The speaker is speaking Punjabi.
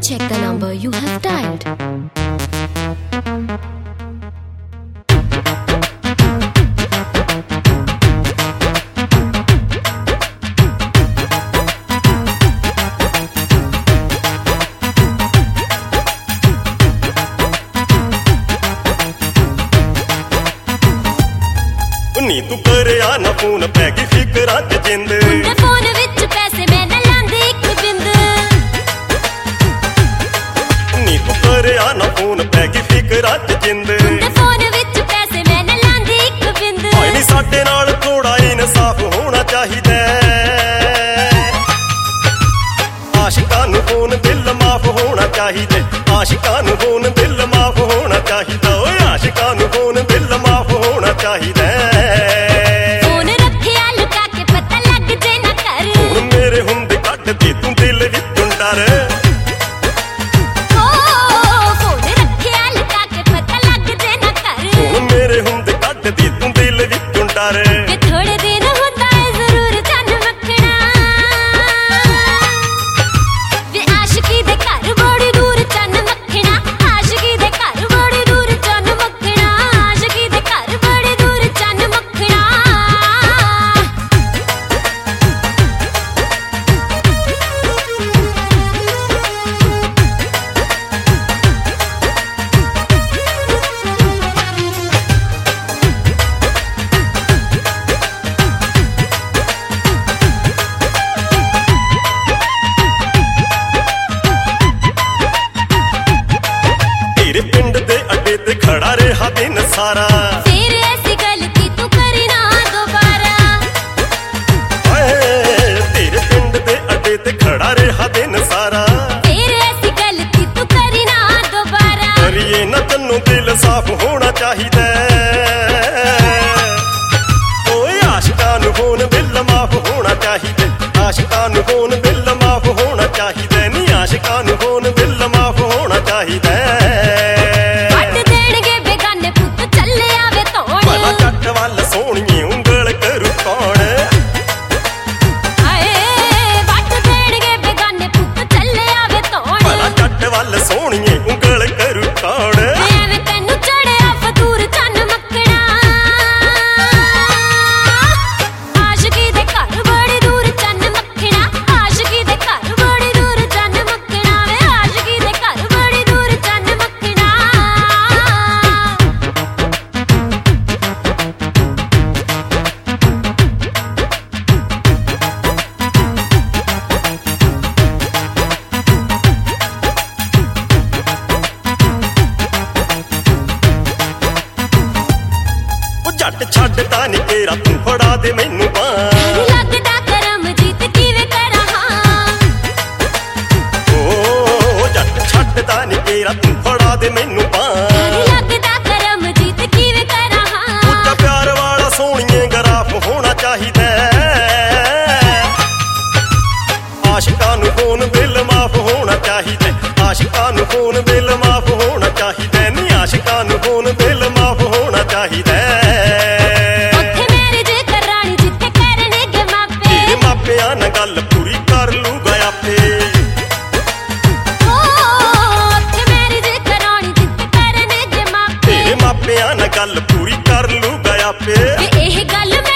check the number you have dialed. ਨੀ ਤੂੰ ਕਰਿਆ ਨਾ ਫੋਨ ਪੈ ਗਈ ਫਿਕਰਾਂ ਤੇ ਜਿੰਦ ਮੁੰਡੇ ਫੋਨ ਵਿੱਚ ਪੈਸੇ ਮੈਂ ਨਾ ਲਾਂਦੇ ਇੱਕ ਬਿੰਦ ਨੀ ਤੂੰ ਕਰਿਆ ਨਾ ਫੋਨ ਪੈ ਗਈ ਫਿਕਰਾਂ ਤੇ ਜਿੰਦ ਮੁੰਡੇ ਫੋਨ ਵਿੱਚ ਪੈਸੇ ਮੈਂ ਨਾ ਲਾਂਦੇ ਇੱਕ ਬਿੰਦ ਹਾਏ ਨੀ ਸਾਡੇ ਨਾਲ ਥੋੜਾ ਇਨਸਾਫ ਹੋਣਾ ਚਾਹੀਦਾ ਆਸ਼ਿਕਾਂ ਨੂੰ ਫੋਨ ਦਿਲ ਮਾਫ ਹੋਣਾ ਚਾਹੀਦਾ ਆਸ਼ਿਕਾਂ ਨੂੰ ਫੋਨ ਦਿਲ ਮਾਫ ਹੋਣਾ ਚਾਹੀਦਾ ਓਏ ਆਸ਼ਿਕਾਂ ਨੂੰ ਫੋਨ ਦਿਲ ਮਾਫ ਹੋਣਾ ਚਾਹੀਦਾ ਫੋਨ ਰੱਖਿਆ ਲੁਕਾ ਕੇ ਪਤਾ ਲੱਗ ਜੇ ਨਾ ਕਰ ਹੁਣ ਮੇਰੇ ਹੁੰਦੇ ਕੱਢ ਦੇ ਤੂੰ ਦਿਲ ਵਿੱਚੋਂ ਡਰ ਫੋਨ ਰੱਖਿਆ ਲੁਕਾ ਕੇ ਪਤਾ ਲੱਗ ਜੇ ਨਾ ਕਰ ਹੁਣ ਮੇਰੇ ਹੁੰਦੇ ਕੱਢ ਦੇ ਤੂੰ ਦਿਲ ਵਿੱਚੋਂ ਡਰ ਵੇ ਥੋੜੇ ਦਿਨ ਹੁੰਦਾ ਏ ਜ਼ਰੂਰ ਚੰਨ ਮੱਖਣਾ ਵੇ ਆਸ਼ਕੀ ਦੇ ਘਰ ਬੜੀ ਦੂਰ ਚੰਨ ਮੱਖਣਾ ਆਸ਼ਕੀ ਦੇ ਘਰ ਬੜੀ ਦੂਰ ਚੰਨ ਮੱਖਣਾ ਆਸ਼ਕੀ ਦੇ ਘਰ ਬੜੀ ਦੂਰ ਚੰਨ ਮੱਖਣਾ ਤੇਰੇ ਪਿੰਡ ਦੇ ਅੱਡੇ ਤੇ ਖੜਾ ਰਿਹਾ ਦਿਨ ਸਾਰਾ ਫੇਰ ਐਸੀ ਗਲਤੀ ਤੂੰ ਕਰੀ ਨਾ ਦੁਬਾਰਾ ਓਏ ਤੇਰੇ ਪਿੰਡ ਦੇ ਅੱਡੇ ਤੇ ਖੜਾ ਰਿਹਾ ਦਿਨ ਸਾਰਾ ਫੇਰ ਐਸੀ ਗਲਤੀ ਤੂੰ ਕਰੀ ਨਾ ਦੁਬਾਰਾ ਕਰੀਏ ਨਾ ਤੈਨੂੰ ਦਿਲ ਸਾਫ਼ ਹੋਣਾ ਚਾਹੀਦਾ ਓਏ ਆਸ਼ਿਕਾਂ ਨੂੰ ਫੋਨ ਦਿਲ ਮਾਫ ਹੋਣਾ ਚਾਹੀਦਾ ਆਸ਼ਿਕਾਂ ਨੂੰ ਫੋਨ ਦਿਲ ਮਾਫ ਹੋਣਾ ਚਾਹੀਦਾ ਨੀ ਆਸ਼ਿਕਾਂ ਨੂੰ ਫੋਨ ਦਿਲ ਮਾਫ ਹੋਣਾ ਚਾਹੀਦਾ ਵੱਟ ਦੇਣਗੇ ਬੇਗਾਨੇ ਪੁੱਤ ਚੱਲੇ ਆਵੇ ਧੋਣ ਭਲਾ ਜੱਟ ਵੱਲ ਸੋਹਣੀਏ ਉਂਗਲ ਕਰੂ ਕੌਣ ਹਾਏ ਵੱਟ ਦੇਣਗੇ ਬੇਗਾਨੇ ਪੁੱਤ ਚੱਲੇ ਆਵੇ ਧੋਣ ਭਲਾ ਜੱਟ ਵੱਲ ਸੋਹਣੀਏ ਉਂਗਲ ਕਰੂ ਕੌਣ ਐਵੇਂ ਤੈਨੂੰ ਚੜਿਆ ਫਤੂਰ ਚੰਨ ਮੱਕੜਾ ਆਸ਼ਕੀ ਦੇ ਘਰ ਬੜੀ ਦੂਰ ਚੰਨ ਮੱਖਣਾ ਆਸ਼ਕੀ ਦੇ ਘਰ ਬੜੀ ਦੂਰ ਚੰਨ ਮੱਖਣਾ ਵੇ ਆਸ਼ਕੀ ਦੇ ਘਰ ਬੜੀ ਦੂਰ ਚੰਨ ਮੱਖਣਾ ਉਹ ਜੱਟ ਛੱਡਦਾ ਨੀ ਤੇਰਾ ਤੂੰ ਫੜਾ ਦੇ ਮੈਨੂੰ ਬਾਂਹ ਲੱਗਦਾ ਕਰਮਜੀਤ ਕਿਵੇਂ ਕਰਾਂ ਹਾਂ ਓ ਜੱਟ ਛੱਡਦਾ ਨੀ ਤੇਰਾ ਤੂੰ ਫੜਾ ਦੇ ਮੈਨੂੰ ਬਾਂਹ ਲੱਗਦਾ ਕਰਮਜੀਤ ਕਿਵੇਂ ਕਰਾਂ ਹਾਂ ਉੱਚਾ ਪਿਆਰ ਵਾਲਾ ਸੋਹਣੀਏ ਗਰਾਫ ਹੋਣਾ ਚਾਹੀਦਾ ਆਸ਼ਿਕਾਂ ਨੂੰ ਫੋਨ ਦਿਲ ਮਾਫ ਹੋਣਾ ਚਾਹੀਦਾ ਆਸ਼ਿਕਾਂ ਨੂੰ ਫੋਨ ਦਿਲ ਮਾਫ ਹੋਣਾ ਚਾਹੀਦਾ ਨੀ ਆਸ਼ਿਕਾਂ ਨੂੰ ਫੋਨ ਦਿਲ ਮਾਫ ਹੋਣਾ ਚਾਹੀਦਾ ਉੱਥੇ ਮੈਰਿਜ ਕਰਾਣੀ ਜਿੱਥੇ ਕਰਨਗੇ ਮਾਪੇ ਤੇਰੇ ਮਾਪਿਆਂ ਨਾਲ ਗੱਲ ਪੂਰੀ ਕਰ ਲੂਗਾ ਆਪੇ ਉੱਥੇ ਮੈਰਿਜ ਕਰਾਣੀ ਜਿੱਥੇ ਕਰਨਗੇ ਮਾਪੇ ਤੇਰੇ ਮਾਪਿਆਂ ਨਾਲ ਗੱਲ ਪੂਰੀ ਕਰ ਲੂਗਾ ਆਪੇ ਵੇ ਇਹ ਗੱਲ